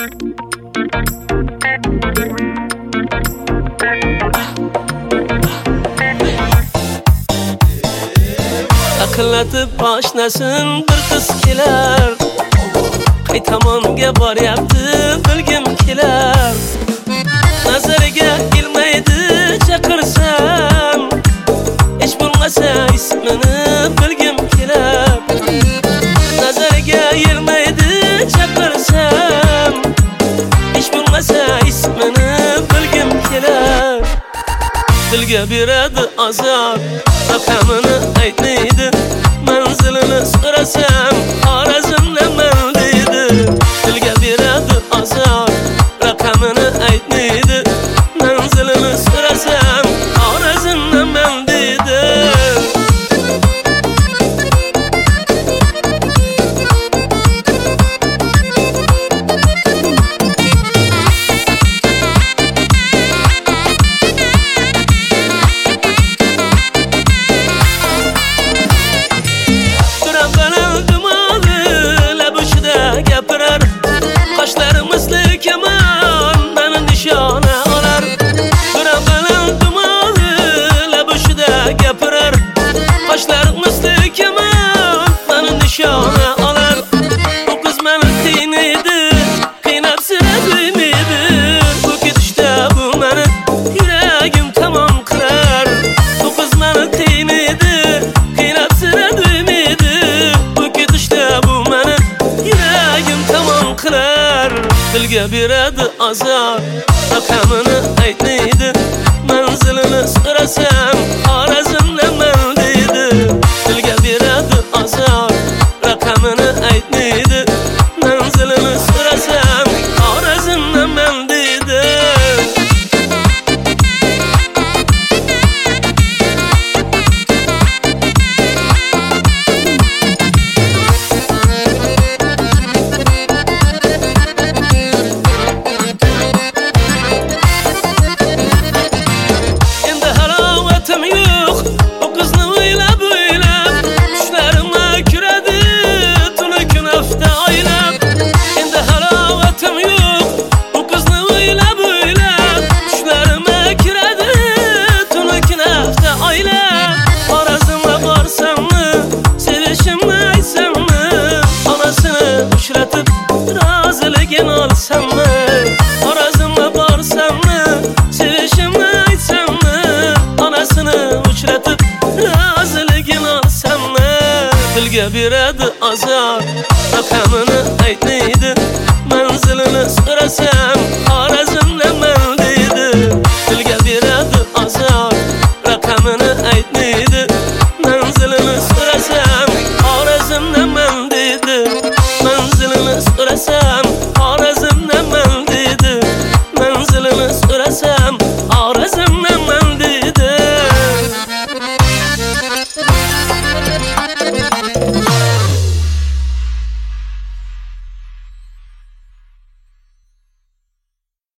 Akıllatib boshnasin bir qiz kelar, qaytamonga boryapti bilgim kelar. Nazariga kelmaydi chaqirsam, hech bo'lmasa ismini bilgim kelar. Nazariga kelmaydi chaqirsam, hech bo'lmasa ismini bilgim kelar. Dilga beradi azor, raqamini aytmaydi, manzilini so'rasam Xorazmdaman deydi. Dilga beradi azor, raqamini aytmaydi, manzilini so'rasam Xorazmdaman deydi. Dilga beradi azor, raqamini aytmaydi, manzilini so'rasam Xorazmdaman deydi. Dilga beradi azor, raqamini aytmaydi, manzilini so'rasam Xorazmdaman deydi. Roziligini olsammi, Xorazmga borsammi, sevishimni aytsammi, onasini uchratib roziligini olsammi. Dilga beradi azor, raqamini aytmaydi, manzilini so'rasam